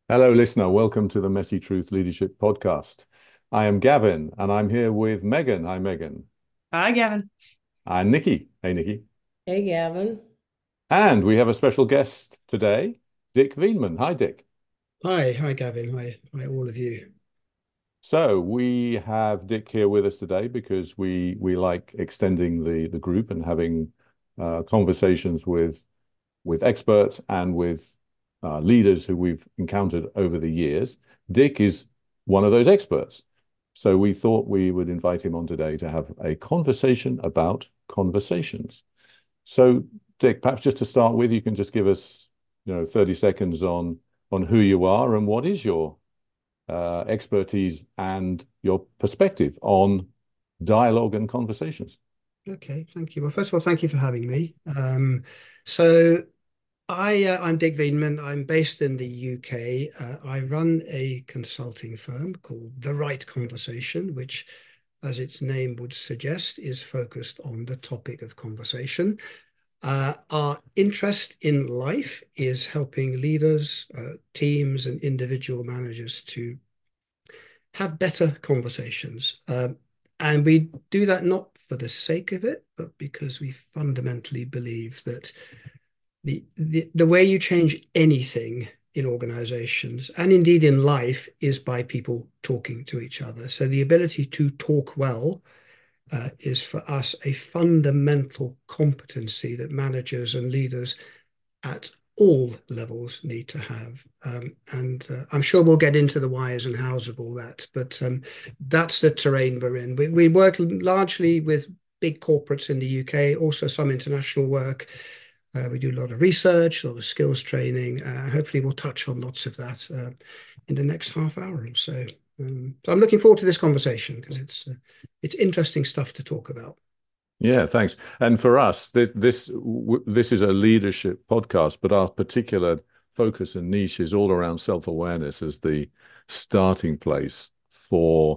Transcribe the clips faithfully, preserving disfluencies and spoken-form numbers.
Hello, listener. Welcome to the Messy Truth Leadership Podcast. I am Gavin, and I'm here with Megan. Hi, Megan. Hi, Gavin. And Nikki. Hey, Nikki. Hey, Gavin. And we have a special guest today, Dick Veenman. Hi, Dick. Hi, hi, Gavin. Hi, hi, all of you. So we have Dick here with us today because we we like extending the the group and having uh, conversations with with experts and with uh, leaders who we've encountered over the years. Dick is one of those experts. So we thought we would invite him on today to have a conversation about conversations. So, Dick, perhaps just to start with, you can just give us, you know, thirty seconds on on who you are and what is your uh, expertise and your perspective on dialogue and conversations. Okay, thank you. Well, first of all, thank you for having me. Um, so I, uh, I'm Dick Veenman. I'm based in the U K. Uh, I run a consulting firm called The Right Conversation, which, as its name would suggest, is focused on the topic of conversation. Uh, our interest in life is helping leaders, uh, teams, and individual managers to have better conversations. Um, and we do that not for the sake of it, but because we fundamentally believe that the, the, the way you change anything in organizations and indeed in life is by people talking to each other. So the ability to talk well uh, is for us a fundamental competency that managers and leaders at all levels need to have. Um, and uh, I'm sure we'll get into the whys and hows of all that, but um, that's the terrain we're in. We, we work largely with big corporates in the U K, also some international work. Uh, we do a lot of research, a lot of skills training. Uh, hopefully, we'll touch on lots of that uh, in the next half hour or so. Um, so I'm looking forward to this conversation because it's uh, it's interesting stuff to talk about. Yeah, thanks. And for us, this this this is a leadership podcast, but our particular focus and niche is all around self-awareness as the starting place for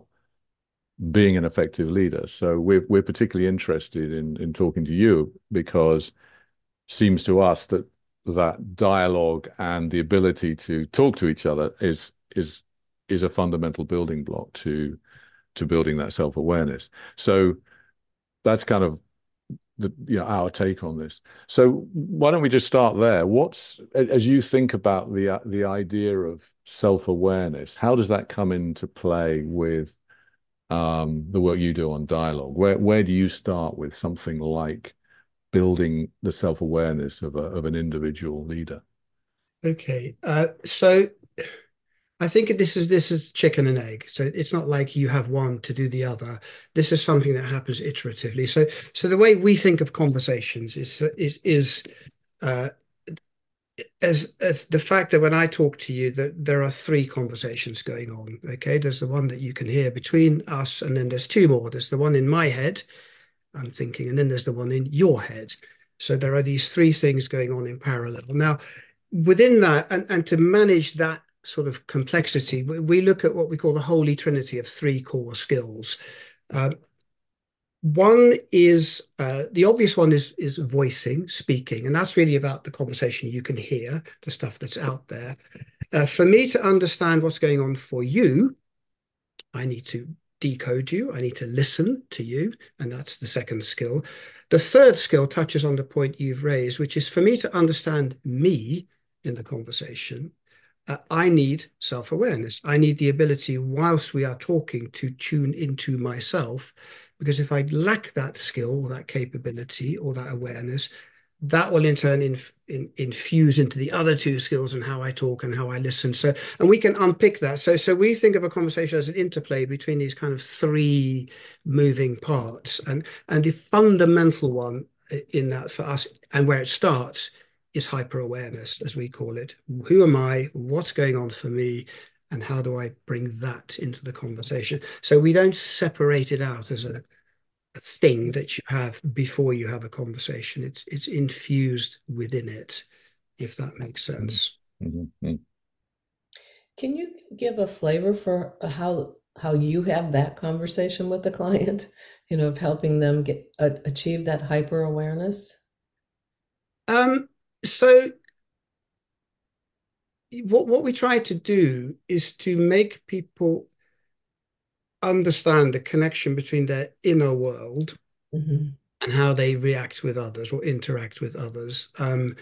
being an effective leader. So we're we're particularly interested in in talking to you because it seems to us that that dialogue and the ability to talk to each other is is is a fundamental building block to to building that self-awareness. So that's kind of the you know our take on this. So why don't we just start there? What's as you think about the the idea of self-awareness, how does that come into play with um, the work you do on dialogue? Where where do you start with something like building the self-awareness of a of an individual leader? Okay, uh, so I think this is this is chicken and egg. So it's not like you have one to do the other. This is something that happens iteratively. So so the way we think of conversations is is is uh, as as the fact that when I talk to you, that there are three conversations going on. Okay, there's the one that you can hear between us, and then there's two more. There's the one in my head, I'm thinking, and then there's the one in your head. So there are these three things going on in parallel. Now, within that, and, and to manage that sort of complexity, we, we look at what we call the holy trinity of three core skills. Um, one is uh, the obvious one is is voicing, speaking, and that's really about the conversation you can hear, the stuff that's out there. Uh, for me to understand what's going on for you, I need to decode you. I need to listen to you, and that's the second skill. The third skill touches on the point you've raised, which is for me to understand me in the conversation. Uh, I need self awareness. I need the ability, whilst we are talking, to tune into myself. Because if I lack that skill or that capability or that awareness, that will in turn inf in, infuse into the other two skills and how I talk and how I listen. So, and we can unpick that. So, so we think of a conversation as an interplay between these kind of three moving parts, and and the fundamental one in that for us, and where it starts, is hyper awareness, as we call it. Who am I? What's going on for me? And how do I bring that into the conversation? So we don't separate it out as a a thing that you have before you have a conversation. It's it's infused within it, if that makes sense. Mm-hmm. Can you give a flavor for how how you have that conversation with the client, you know, of helping them get uh, achieve that hyper awareness? Um, so what what we try to do is to make people understand the connection between their inner world Hmm. and how they react with others or interact with others. Um,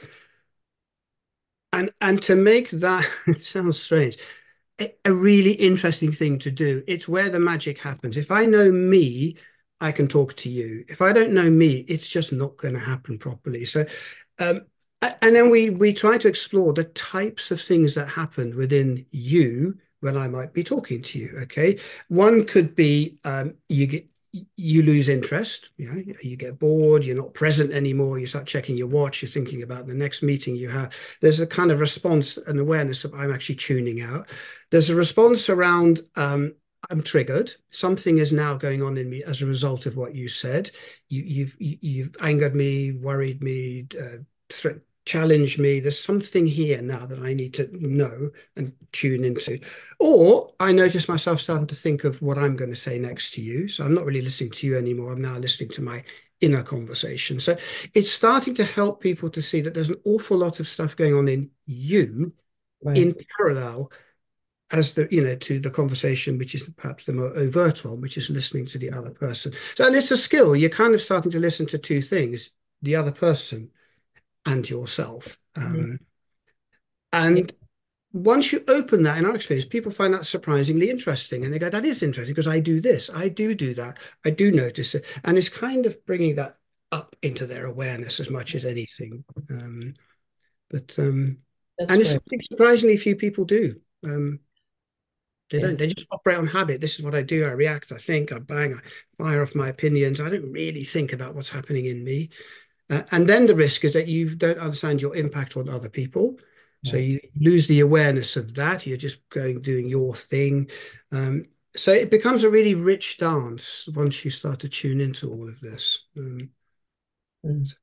and and to make that, it sounds strange, a, a really interesting thing to do. It's where the magic happens. If I know me, I can talk to you. If I don't know me, it's just not going to happen properly. So, um, and then we we try to explore the types of things that happen within you when I might be talking to you. Okay, one could be um, you get you lose interest, you know, you get bored, you're not present anymore, you start checking your watch, you're thinking about the next meeting you have. There's a kind of response and awareness of I'm actually tuning out. There's a response around um, I'm triggered. Something is now going on in me as a result of what you said. You, you've you've angered me, worried me, uh, threat, challenged me. There's something here now that I need to know and tune into. Or I notice myself starting to think of what I'm going to say next to you. So I'm not really listening to you anymore. I'm now listening to my inner conversation. So it's starting to help people to see that there's an awful lot of stuff going on in you Right. in parallel as the you know to the conversation, which is perhaps the more overt one, which is listening to the other person. So, and it's a skill. You're kind of starting to listen to two things: the other person and yourself. Mhm. Um, Yeah. and once you open that, in our experience, people find that surprisingly interesting, and they go, "That is interesting because I do this, I do do that, I do notice it," and it's kind of bringing that up into their awareness as much as anything. Um, but um, That's and it's great. something surprisingly few people do. Um, They Yeah. don't. They just operate on habit. This is what I do. I react. I think. I bang. I fire off my opinions. I don't really think about what's happening in me. Uh, and then the risk is that you don't understand your impact on other people. So Right. you lose the awareness of that. You're just going doing your thing. Um, so it becomes a really rich dance once you start to tune into all of this. Um, Mm.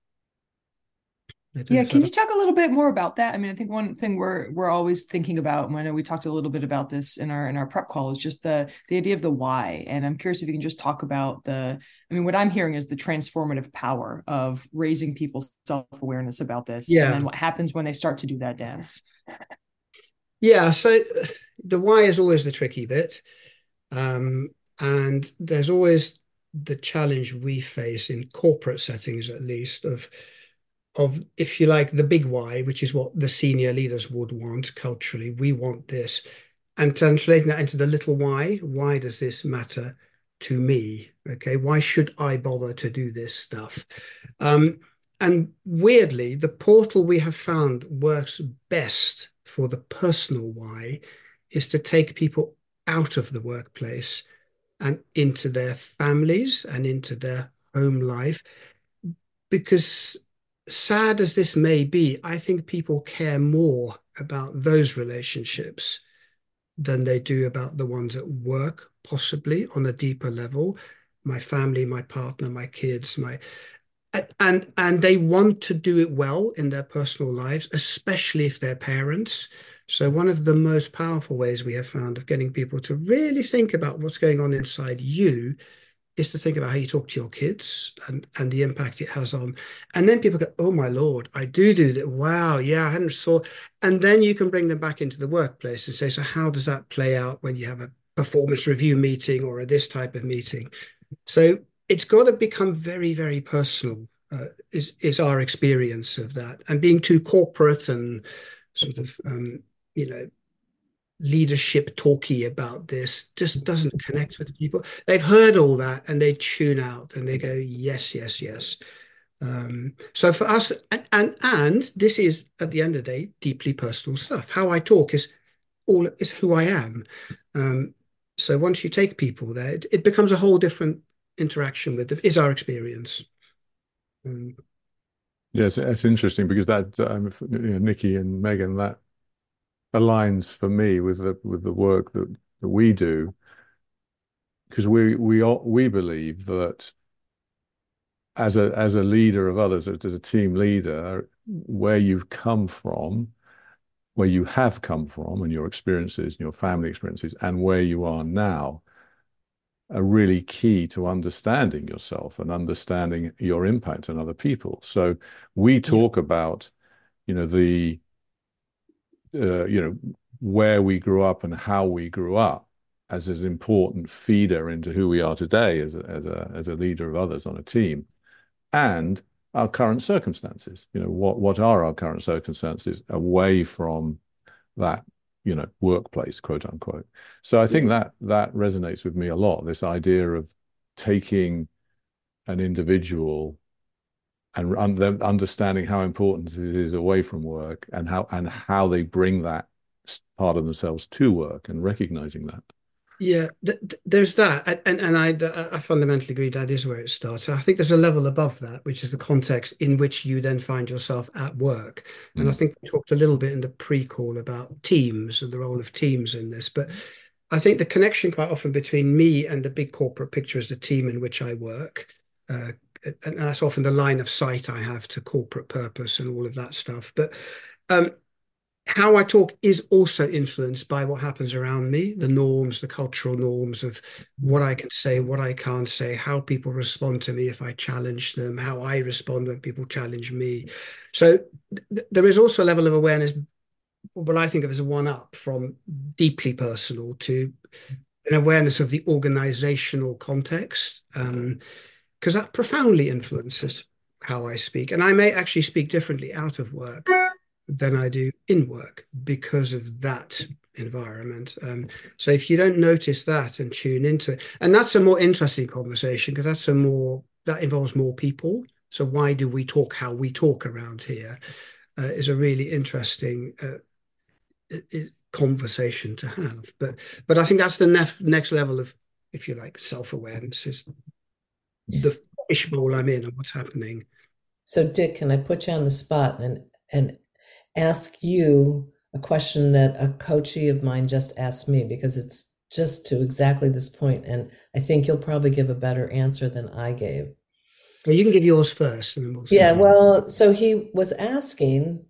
I don't know Yeah, if can that. you talk a little bit more about that? I mean, I think one thing we're we're always thinking about, and I know we talked a little bit about this in our in our prep call, is just the the idea of the why. And I'm curious if you can just talk about the, I mean, what I'm hearing is the transformative power of raising people's self-awareness about this, and Yeah, then what happens when they start to do that dance. yeah. So uh, the why is always the tricky bit. Um, and there's always the challenge we face in corporate settings, at least, of of if you like the big why, which is what the senior leaders would want culturally. We want this, and translating that into the little why. Why does this matter to me? Okay, why should I bother to do this stuff? Um, and weirdly, the portal we have found works best for the personal why is to take people out of the workplace and into their families and into their home life. Because sad as this may be, I think people care more about those relationships than they do about the ones at work, possibly on a deeper level. My family, my partner, my kids, my and and they want to do it well in their personal lives, especially if they're parents. So one of the most powerful ways we have found of getting people to really think about what's going on inside you is to think about how you talk to your kids and and the impact it has on. And then people go, "Oh my Lord, I do do that. Wow, yeah, I hadn't thought." And then you can bring them back into the workplace and say, "So how does that play out when you have a performance review meeting or a this type of meeting?" So it's got to become very, very personal. Uh, is is our experience of that, and being too corporate and sort of um, you know leadership talky about this just doesn't connect with people. They've heard all that and they tune out and they go, yes, yes, yes. Um, so for us, and, and and this is at the end of the day deeply personal stuff. How I talk is all is who I am. Um, so once you take people there, it, it becomes a whole different interaction with them, is our experience. Um, Yes, it's interesting because that um, you know, Nikki and Megan, that aligns for me with the with the work that, that we do because we we all, we believe that as a as a leader of others, as a team leader, where you've come from, where you have come from, and your experiences and your family experiences, and where you are now, are really key to understanding yourself and understanding your impact on other people. So we yeah, talk about, you know, the uh, you know, where we grew up and how we grew up as an important feeder into who we are today as a, as a as a leader of others on a team, and our current circumstances. You know, what what are our current circumstances away from that, you know, workplace, quote unquote. So I think that that resonates with me a lot. This idea of taking an individual and un understanding how important it is away from work, and how and how they bring that part of themselves to work, and recognizing that. Yeah, th th there's that, and and I I fundamentally agree that is where it starts. I think there's a level above that, which is the context in which you then find yourself at work. And Mm. I think we talked a little bit in the pre-call about teams and the role of teams in this, but I think the connection quite often between me and the big corporate picture is the team in which I work. Uh, and that's often the line of sight I have to corporate purpose and all of that stuff. But um, how I talk is also influenced by what happens around me, the norms, the cultural norms of what I can say, what I can't say, how people respond to me if I challenge them, how I respond when people challenge me. So th there is also a level of awareness, what I think of as a one-up from deeply personal to an awareness of the organizational context, um, because that profoundly influences how I speak. And I may actually speak differently out of work than I do in work because of that environment. Um, so if you don't notice that and tune into it, and that's a more interesting conversation, because that's a more, that involves more people. So why do we talk how we talk around here? Uh, is a really interesting uh, it, it, conversation to have. But but I think that's the nef next level of, if you like, self-awareness, is the fishbowl I'm in and what's happening. So Dick, can I put you on the spot and and ask you a question that a coachee of mine just asked me, because it's just to exactly this point, and I think you'll probably give a better answer than I gave. Well, you can give yours first, and then we'll see. Yeah, well, so he was asking,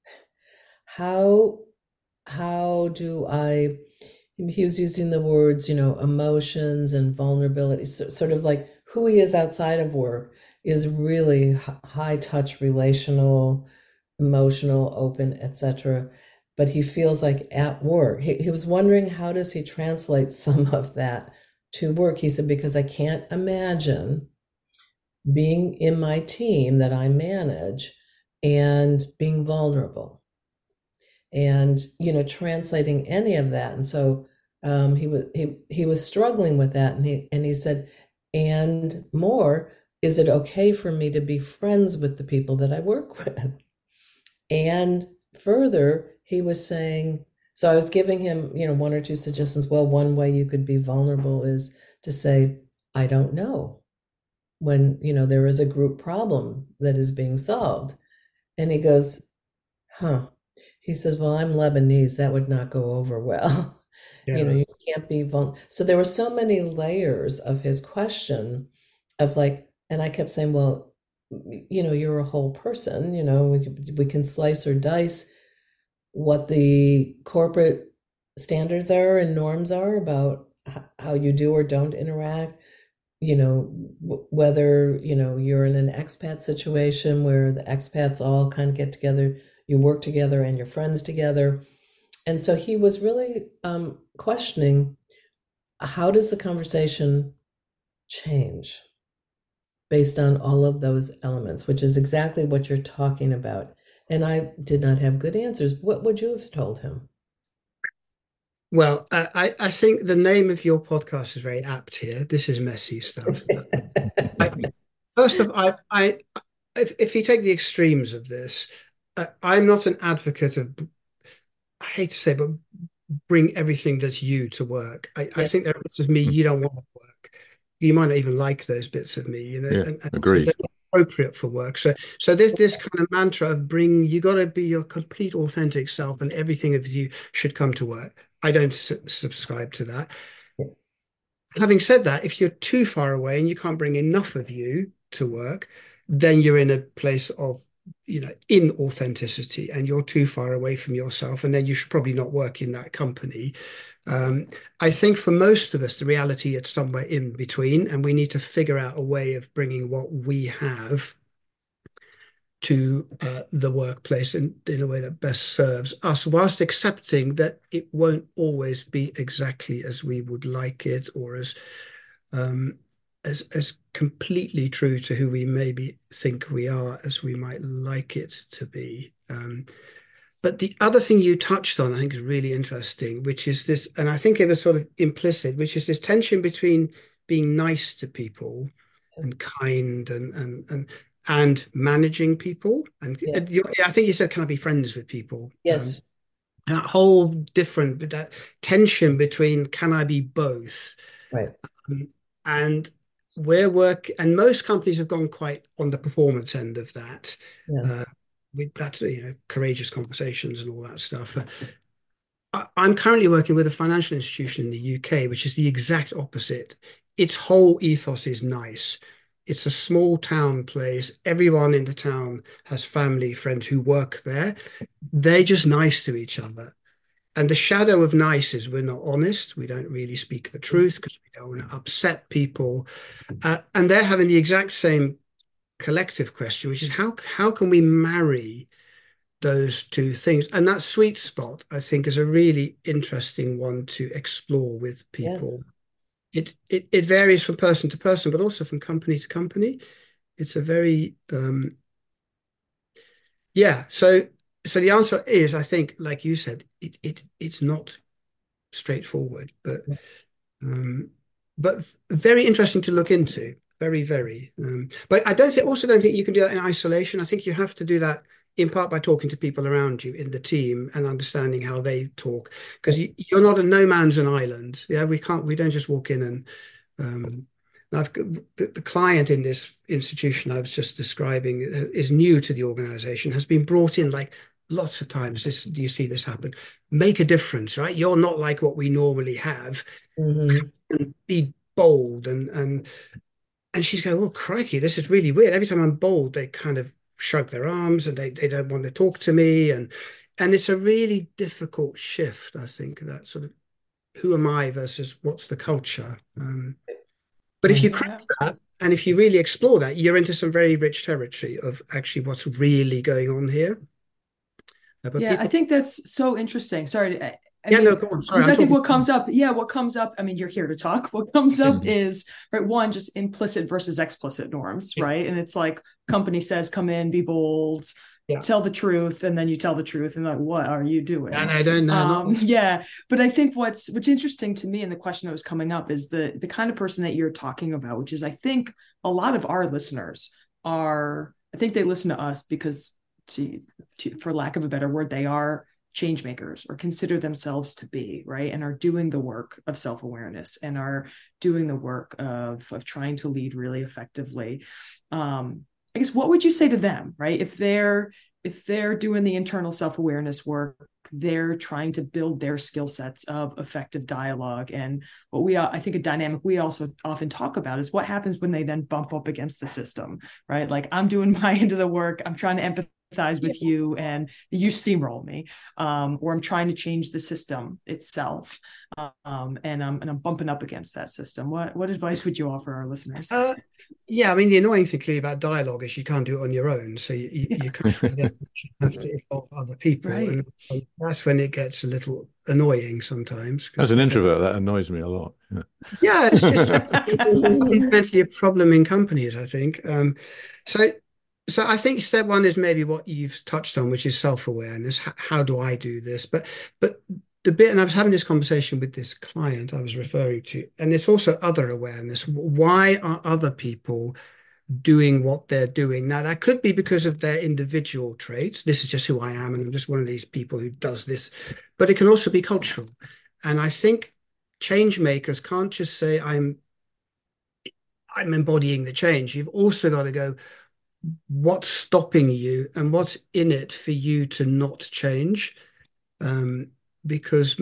how how do I, he was using the words, you know, emotions and vulnerability, so, sort of like who he is outside of work is really high touch, relational, emotional, open, et cetera. But he feels like at work, he, he was wondering, how does he translate some of that to work? He said, because I can't imagine being in my team that I manage and being vulnerable and, you know, translating any of that. And so um, he was he he was struggling with that, and he and he said, and more, is it okay for me to be friends with the people that I work with? And further, he was saying, so I was giving him, you know, one or two suggestions. Well, one way you could be vulnerable is to say, I don't know, when, you know, there is a group problem that is being solved. And he goes, huh. He says, well, I'm Lebanese. That would not go over well. Yeah. You know, you can't be vulnerable. So there were so many layers of his question of like, and I kept saying, well, you know, you're a whole person, you know, we, we can slice or dice what the corporate standards are and norms are about how you do or don't interact, you know, whether, you know, you're in an expat situation where the expats all kind of get together, you work together and you're friends together. And so he was really um, questioning, how does the conversation change based on all of those elements, which is exactly what you're talking about. And I did not have good answers. What would you have told him? Well, I, I think the name of your podcast is very apt here. This is messy stuff. I, first of all, I, I, if, if you take the extremes of this, uh, I'm not an advocate of, I hate to say, but bring everything that's you to work. I, yes. I think there are bits of me you don't want to work. You might not even like those bits of me, you know. Yeah, and, and agreed. So they're appropriate for work. So, so there's this kind of mantra of bring. You got to be your complete, authentic self, and everything of you should come to work. I don't su subscribe to that. Yeah. Having said that, if you're too far away and you can't bring enough of you to work, then you're in a place of, you know, inauthenticity, and you're too far away from yourself, and then you should probably not work in that company. Um, I think for most of us, the reality is somewhere in between, and we need to figure out a way of bringing what we have to uh, the workplace in, in a way that best serves us, whilst accepting that it won't always be exactly as we would like it, or as um, as as completely true to who we maybe think we are as we might like it to be. Um, but the other thing you touched on, I think, is really interesting, which is this, and I think it was sort of implicit, which is this tension between being nice to people and kind and and and and managing people. And Yes. you, I think you said, can I be friends with people? Yes. Um, that whole different, that tension between can I be both? Right. Um, and where work, and most companies have gone quite on the performance end of that. Yeah. Uh, with that, you know, courageous conversations and all that stuff. Uh, I, I'm currently working with a financial institution in the U K, which is the exact opposite. Its whole ethos is nice. It's a small town place. Everyone in the town has family, friends who work there. They're just nice to each other. And the shadow of nice is we're not honest. We don't really speak the truth because we don't want to upset people. Uh, and they're having the exact same collective question, which is how how can we marry those two things? And that sweet spot, I think, is a really interesting one to explore with people. Yes. It, it it varies from person to person, but also from company to company. It's a very um, yeah. So so the answer is, I think, like you said, it it it's not straightforward, but um, but very interesting to look into. Very, very. Um, but I don't think, also don't think you can do that in isolation. I think you have to do that in part by talking to people around you in the team and understanding how they talk, because you, you're not a no man's an island. Yeah, we can't. We don't just walk in and. Um, I've the, the client in this institution I was just describing is new to the organization, has been brought in like lots of times. This, do you see this happen? Make a difference, right? You're not like what we normally have. Mm-hmm. And be bold and and. And she's going, oh, crikey, this is really weird. Every time I'm bold, they kind of shrug their arms and they, they don't want to talk to me. And and it's a really difficult shift, I think, that sort of who am I versus what's the culture. Um, but if you crack that, and if you really explore that, you're into some very rich territory of actually what's really going on here. Uh, but yeah, people... I think that's so interesting. Sorry. I, I yeah, mean, no, go on. Sorry. Because I think what comes up, yeah, what comes up, I mean, you're here to talk. What comes up mm-hmm. is, right, one, just implicit versus explicit norms, yeah. right? And it's like, company says, come in, be bold, yeah. tell the truth, and then you tell the truth, and like, what are you doing? And I don't know. Um, yeah, but I think what's what's interesting to me, and the question that was coming up, is the the kind of person that you're talking about, which is, I think, a lot of our listeners are, I think they listen to us because, to, to, for lack of a better word, they are change makers, or consider themselves to be, right, and are doing the work of self-awareness and are doing the work of of trying to lead really effectively. um I guess, what would you say to them, right, if they're if they're doing the internal self-awareness work, they're trying to build their skill sets of effective dialogue? And what we I think a dynamic we also often talk about is what happens when they then bump up against the system, right? Like, I'm doing my end of the work, I'm trying to empathize with you, and you steamroll me, um, or I'm trying to change the system itself, um, and I'm and I'm bumping up against that system. What what advice would you offer our listeners? Uh, yeah, I mean, the annoying thing clearly about dialogue is you can't do it on your own, so you you, you kind of have to involve other people, right. And that's when it gets a little annoying sometimes. As an introvert, that annoys me a lot. Yeah, yeah, it's just fundamentally a problem in companies, I think. Um, so. So I think step one is maybe what you've touched on, which is self-awareness. How, how do I do this? But but the bit, and I was having this conversation with this client I was referring to, and it's also other awareness. Why are other people doing what they're doing? Now, that could be because of their individual traits. This is just who I am, and I'm just one of these people who does this. But it can also be cultural. And I think change makers can't just say, I'm, I'm embodying the change. You've also got to go, what's stopping you and what's in it for you to not change? Um, because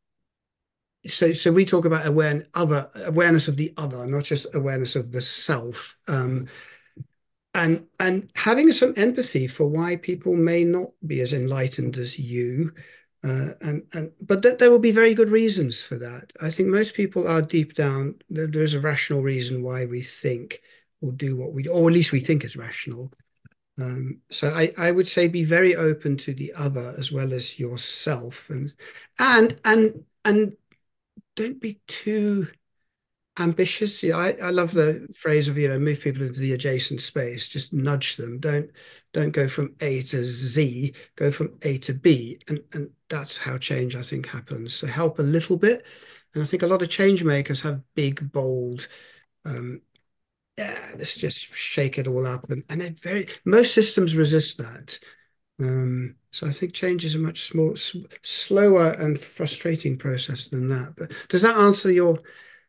so so we talk about aware, other awareness of the other, not just awareness of the self, um, and and having some empathy for why people may not be as enlightened as you, uh, and and but th- there will be very good reasons for that. I think most people are deep down, there, there is a rational reason why we think or do what we do, or at least we think is rational. Um, so I, I would say be very open to the other as well as yourself, and and and and don't be too ambitious. Yeah, I, I love the phrase of, you know, move people into the adjacent space, just nudge them. Don't don't go from A to Z, go from A to B. And and that's how change, I think, happens. So help a little bit. And I think a lot of change makers have big, bold, um, yeah, let's just shake it all up. And, and it very most systems resist that. Um, so I think change is a much small, s- slower and frustrating process than that. But does that answer your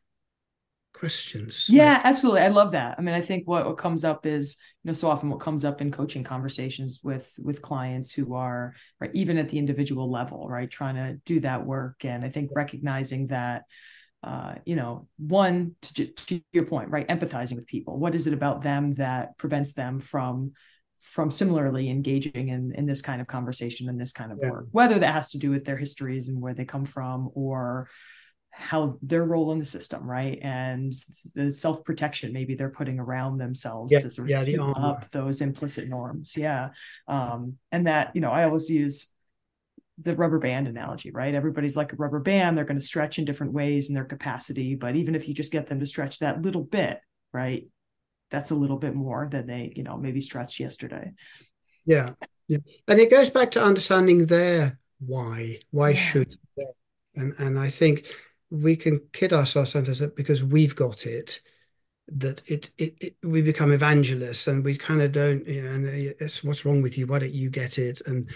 questions? Yeah, Like, absolutely. I love that. I mean, I think what, what comes up is, you know, so often what comes up in coaching conversations with with clients who are, right, even at the individual level, right, trying to do that work. And I think recognizing that, uh, you know, one, to, to your point, right, empathizing with people. What is it about them that prevents them from from similarly engaging in in this kind of conversation and this kind of yeah, work, whether that has to do with their histories and where they come from, or how their role in the system, right? And the self-protection maybe they're putting around themselves yeah, to sort of yeah, the keep armor. up those implicit norms. Yeah. Um, and that, you know, I always use the rubber band analogy, right? Everybody's like a rubber band. They're going to stretch in different ways in their capacity. But even if you just get them to stretch that little bit, right, that's a little bit more than they, you know, maybe stretched yesterday. Yeah, yeah, and it goes back to understanding their why. Why Yeah. should they? And and I think we can kid ourselves sometimes that because we've got it, that it, it, it we become evangelists and we kind of don't, you know, and it's what's wrong with you? Why don't you get it? And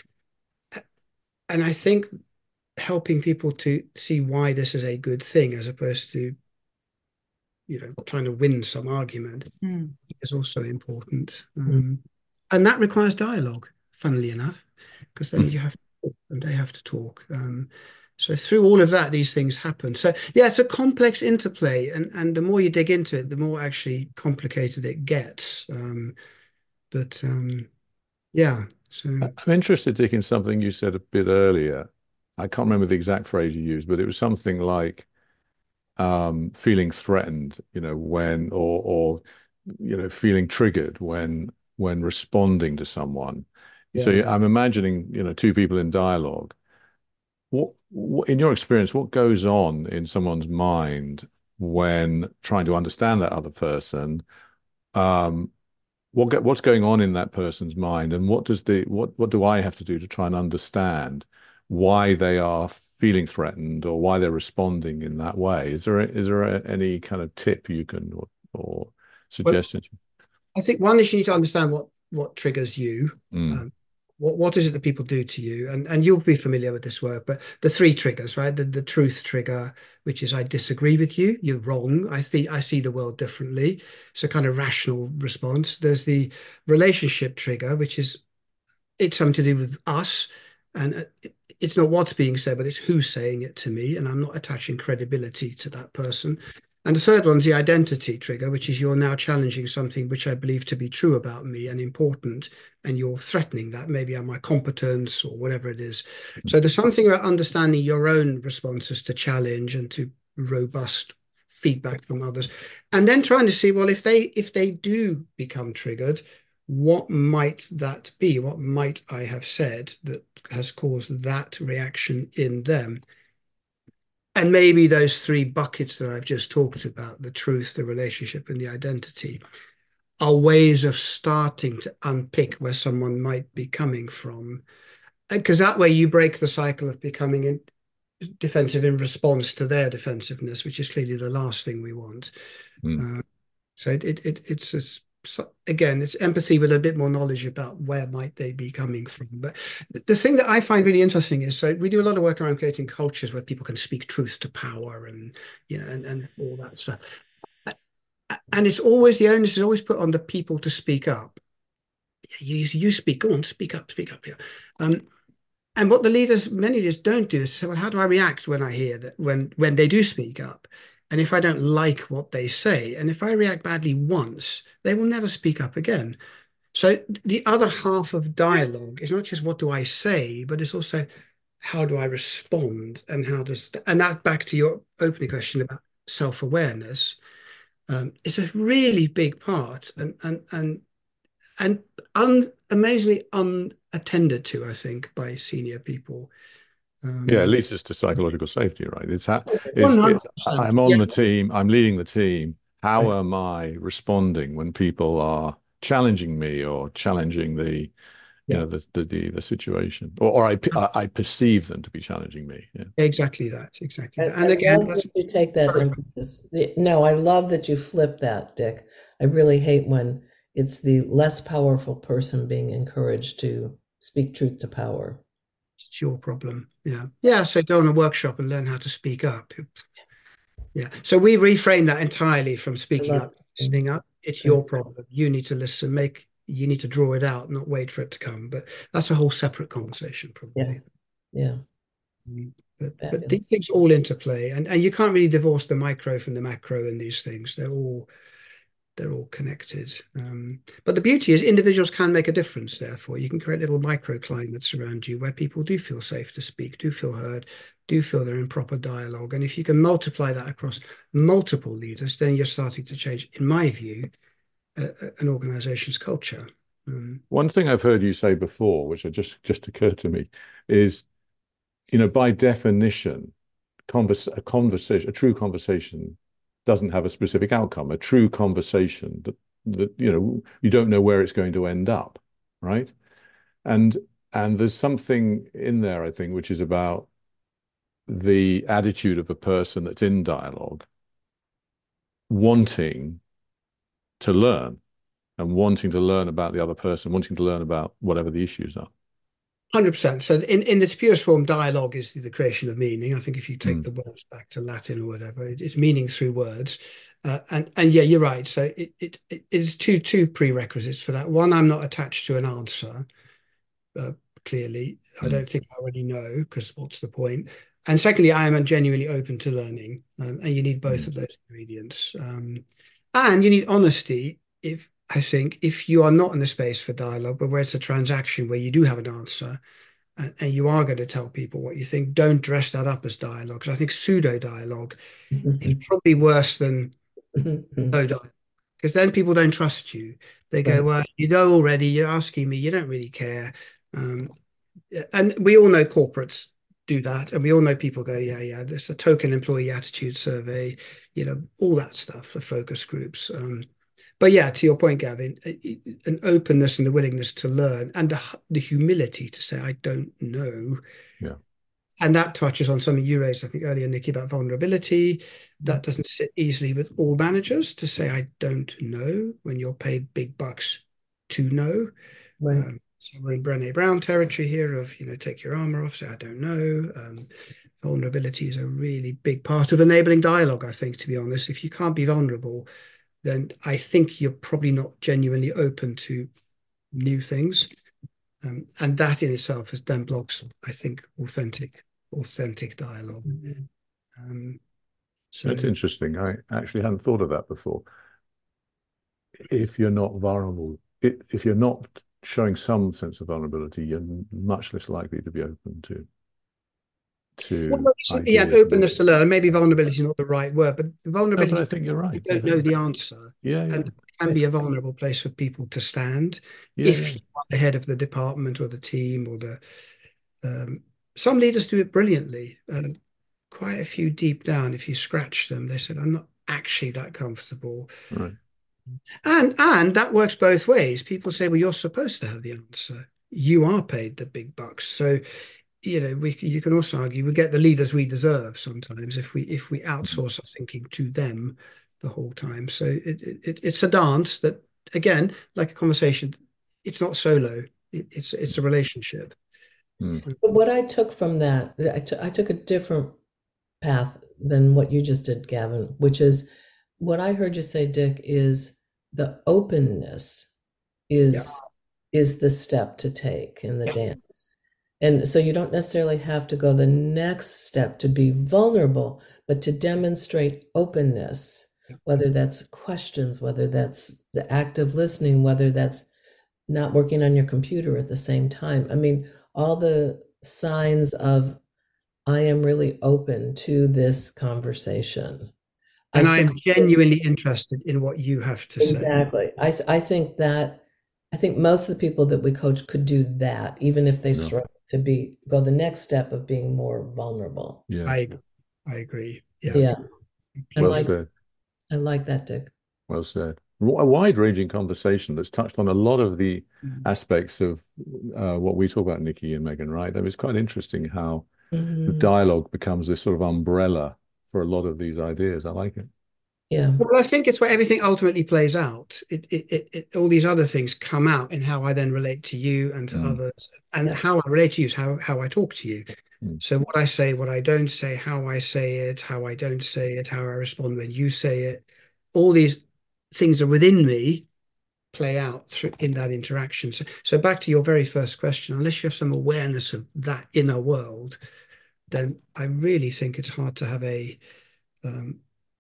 and I think helping people to see why this is a good thing as opposed to, you know, trying to win some argument Mm. is also important. Mm. Um, and that requires dialogue, funnily enough, because then you have to talk and they have to talk. Um, so through all of that, these things happen. So yeah, it's a complex interplay, and and the more you dig into it, the more actually complicated it gets. Um, but um, yeah, so I'm interested, Dick, in something you said a bit earlier. I can't remember the exact phrase you used, but it was something like um, feeling threatened, you know, when or or you know, feeling triggered when when responding to someone. So yeah. I'm imagining, you know, two people in dialogue. What, what in your experience, what goes on in someone's mind when trying to understand that other person? Um, what get, what's going on in that person's mind, and what does the what what do I have to do to try and understand why they are feeling threatened or why they're responding in that way? Is there a, is there a, any kind of tip you can or, or Well, suggestions? I think one is you need to understand what what triggers you. Mm, Um, what what is it that people do to you? And and you'll be familiar with this word, but the three triggers, right? The the truth trigger, which is I disagree with you, you're wrong. I think I see the world differently. So kind of rational response. There's the relationship trigger, which is it's something to do with us. And uh, it's not what's being said, but it's who's saying it to me. And I'm not attaching credibility to that person. And the third one's the identity trigger, which is you're now challenging something which I believe to be true about me and important, and you're threatening that, maybe on my competence or whatever it is. So there's something about understanding your own responses to challenge and to robust feedback from others, and then trying to see, well, if they if they do become triggered, what might that be? What might I have said that has caused that reaction in them? And maybe those three buckets that I've just talked about, the truth, the relationship, and the identity, are ways of starting to unpick where someone might be coming from. Because that way you break the cycle of becoming in, defensive in response to their defensiveness, which is clearly the last thing we want. mm. Uh, so it, it, it it's a, so again, it's empathy with a bit more knowledge about where might they be coming from. But the thing that I find really interesting is, so we do a lot of work around creating cultures where people can speak truth to power, and you know, and, and all that stuff. And it's always, the onus is always put on the people to speak up. You, you speak, go on, speak up, speak up. Yeah. Um, and what the leaders, many leaders don't do is say, well, how do I react when I hear that, when when they do speak up? And if I don't like what they say, and if I react badly once, they will never speak up again. So the other half of dialogue is not just what do I say, but it's also how do I respond, and how does, and that back to your opening question about self-awareness. Um, it's a really big part, and and and and un, amazingly unattended to, I think, by senior people. Um, Yeah, it leads us to psychological safety, right? It's how it's, it's one hundred percent. I'm on Yeah, the team, I'm leading the team. How Right. am I responding when people are challenging me or challenging the, you yeah, know, the the the, the situation, or, or I I I perceive them to be challenging me. Yeah. exactly that, exactly I, that. I And again, love that's that you take that sorry. emphasis. No, I love that you flip that, Dick. I really hate when it's the less powerful person being encouraged to speak truth to power. It's your problem. Yeah. Yeah. So go on a workshop and learn how to speak up. Yeah. So we reframe that entirely from I speaking love up, it. listening up. It's Right. your problem. You need to listen, make, you need to draw it out, not wait for it to come. But that's a whole separate conversation, Yeah. probably. Yeah. Um, but but Fabulous. these things all interplay, and and you can't really divorce the micro from the macro in these things. They're all they're all connected. Um, but the beauty is individuals can make a difference. Therefore, you can create little microclimates around you where people do feel safe to speak, do feel heard, do feel they're in proper dialogue. And if you can multiply that across multiple leaders, then you're starting to change, in my view, uh, an organization's culture. Um, One thing I've heard you say before, which just just occurred to me, is, you know, by definition, converse, a conversation, a true conversation doesn't have a specific outcome. A true conversation that that you know you don't know where it's going to end up, right? And and there's something in there, I think, which is about the attitude of a person that's in dialogue, wanting to learn and wanting to learn about the other person, wanting to learn about whatever the issues are. one hundred percent. So in, in its purest form, dialogue is the creation of meaning. I think if you take Mm. the words back to Latin or whatever, it, it's meaning through words. Uh, and and yeah, you're right. So it, it it is two two prerequisites for that. One, I'm not attached to an answer. Uh, clearly, I Mm. don't think I already know, because what's the point? And secondly, I am genuinely open to learning, um, and you need both Mm. of those ingredients. Um, and you need honesty. If I think if you are not in the space for dialogue, but where it's a transaction where you do have an answer, and, and you are going to tell people what you think, don't dress that up as dialogue, because I think pseudo dialogue is probably worse than no dialogue, because then people don't trust you. They go, Right. well, you know already, you're asking me, you don't really care. Um, and we all know corporates do that, and we all know people go, yeah, yeah, there's a token employee attitude survey, you know, all that stuff for focus groups. Um, but yeah, to your point, Gavin, an openness and the willingness to learn, and the, the humility to say, I don't know. Yeah. And that touches on something you raised, I think, earlier, Nikki, about vulnerability. That doesn't sit easily with all managers to say, I don't know, when you're paid big bucks to know. Right. Um, so we're in Brené Brown territory here of, you know, take your armor off, say, I don't know. Um, vulnerability is a really big part of enabling dialogue, I think, to be honest. If you can't be vulnerable, then I think you're probably not genuinely open to new things. Um, and that in itself is then blocks, I think, authentic, authentic dialogue. Mhm. Um, so That's interesting. I actually hadn't thought of that before. If you're not vulnerable, if you're not showing some sense of vulnerability, you're much less likely to be open to to well, yeah, ideas. openness to learn. And maybe vulnerability is not the right word, but No, but I vulnerability, think you're you right. I don't know think, the answer. yeah, yeah, And it can be a vulnerable place for people to stand yeah, yeah. if you are the head of the department or the team or the. Um, some leaders do it brilliantly. Um, quite a few deep down, if you scratch them, they said, I'm not actually that comfortable. Right. And and that works both ways. People say, well, you're supposed to have the answer. You are paid the big bucks. So, you know, we you can also argue we get the leaders we deserve sometimes if we if we outsource our thinking to them the whole time. So it, it it's a dance that, again, like a conversation, it's not solo. It, it's it's a relationship. Mm. But what I took from that, I took I took a different path than what you just did, Gavin, which is what I heard you say, Dick, is the openness is Yeah. is the step to take in the Yeah. dance. And so you don't necessarily have to go the next step to be vulnerable, but to demonstrate openness, whether that's questions, whether that's the act of listening, whether that's not working on your computer at the same time. I mean, all the signs of I am really open to this conversation. I And think I'm this, genuinely interested in what you have to say. exactly. I th- I think that I think most of the people that we coach could do that, even if they Yeah. struggle to be go the next step of being more vulnerable. Yeah. I I agree. Yeah. Yeah, I Well like said. I like that, Dick. Well said. A wide-ranging conversation that's touched on a lot of the Mm. aspects of uh, what we talk about, Nikki and Megan, right? It was quite interesting how the Mhm. dialogue becomes this sort of umbrella for a lot of these ideas. I like it. Yeah, Well, I think it's where everything ultimately plays out. It, it, it, it, all these other things come out in how I then relate to you and to Mm. others, and Yeah. how I relate to you is how how I talk to you. Mm. So what I say, what I don't say, how I say it, how I don't say it, how I respond when you say it, all these things are within me play out through in that interaction. So, so back to your very first question, unless you have some awareness of that inner world, then I really think it's hard to have a um,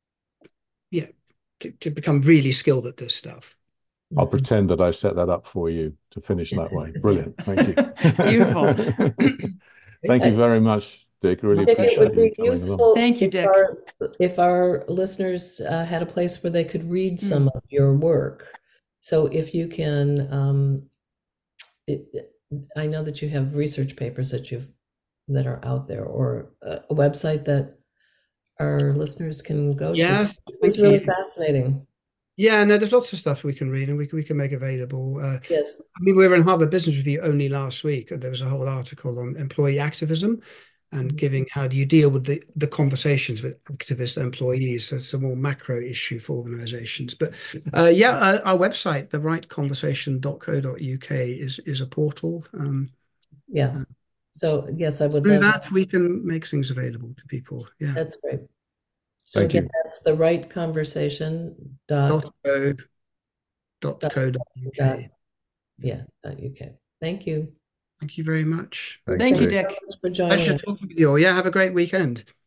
yeah, to, to become really skilled at this stuff. I'll Mhm. pretend that I set that up for you to finish that way. Brilliant. Thank you. Beautiful. Thank you very much, Dick. Really I think it appreciate would you be coming along. useful Thank you, if Dick. our, if our listeners uh, had a place where they could read some of your work. So if you can, um, it, it- I know that you have research papers that you've that are out there, or a, a website that our listeners can go Yeah, to. It's thank really you. fascinating. Yeah, no, there's lots of stuff we can read and we can we can make available. Uh, Yes. I mean, we were in Harvard Business Review only last week, and there was a whole article on employee activism and giving how do you deal with the, the conversations with activist employees. So it's a more macro issue for organizations. But uh, yeah, uh, our website, the right conversation dot co dot U K, is is a portal. Um, Yeah. uh, So yes, I would through love that, we can make things available to people. Yeah. That's great. So Thank again, you. that's the right conversation dot Dot co dot co dot U K. yeah dot uk. Thank you. Thank you very much. Thanks, Thank you, Dick. Dick. So much for joining Pleasure us. talking with you all. Yeah, have a great weekend.